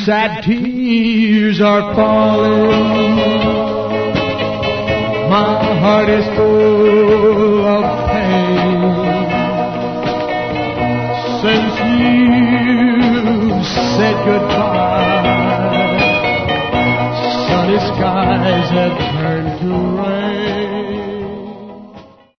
sad tears are falling. My heart is full of pain since you said goodbye.